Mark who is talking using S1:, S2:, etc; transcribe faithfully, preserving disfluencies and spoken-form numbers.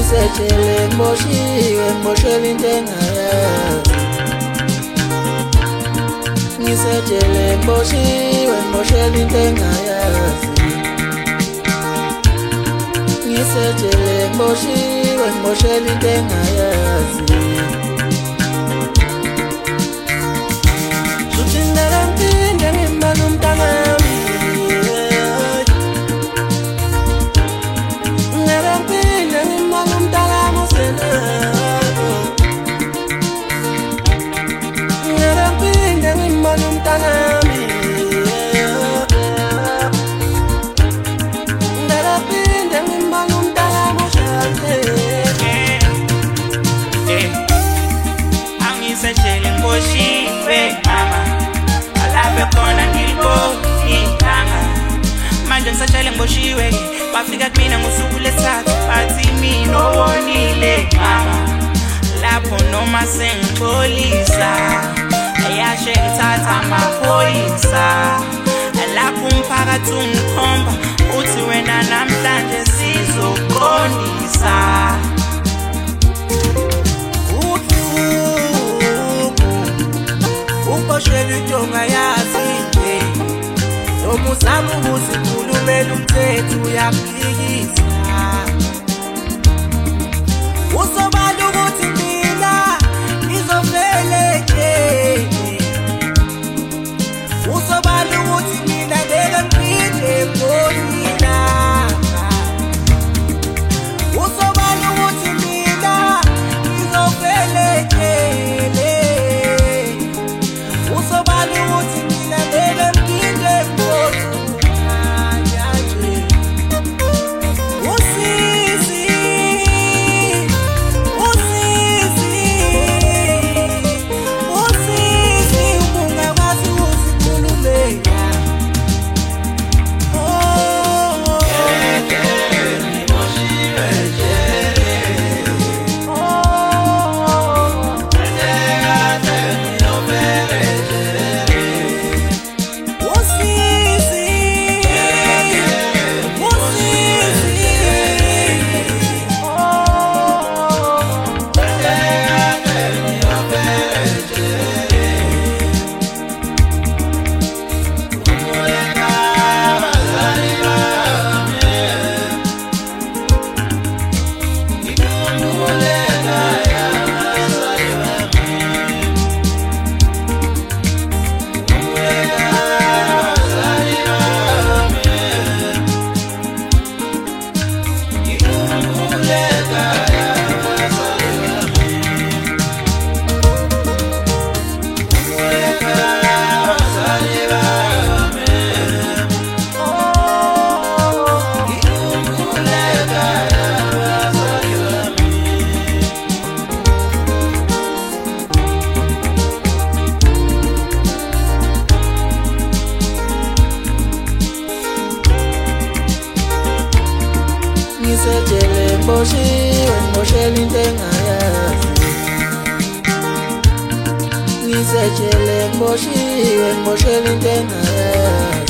S1: ngisetshele ngiboshiwe ngiboshela into engayazi ngisetshele ngiboshiwe ngiboshela into engayazi ngisetshele ngiboshiwe ngiboshela into engayazi Suthindela ngipinde ngimane umntanami Ngeke ngipinde ngimane umntanami usena Ngeke ngipinde ngimane umntanami Ngeke ngipinde ngimane umntanami ushade
S2: Angisetshele ngiboshiwe mama Alabe khona ngilibonanga Manje ngisetshele ngiboshiwe Bafika kumina ngosuku lesithathu bathi mina owonile mama Lapho noma sengixolisa Ayashe ngithatha amaphoyisa Lapho umphakathi ungikhomba uthi wena namhlanje sizoqondisa Uboshela into ongayazi noma uzama ukuzikhulumela umthetho uyakuphikisa Usobala ukuthi mina ngizovele nje Usobala ukuthi mina ngeke ngiphinde ngibonina Usobala ukuthi mina ngizovele nje Usobala ukuthi mina ngeke ngiphinde ngibonina
S1: Ngisetshele ngiboshiwe ngiboshela into engayazi Ngisetshele ngiboshiwe ngiboshela into engayazi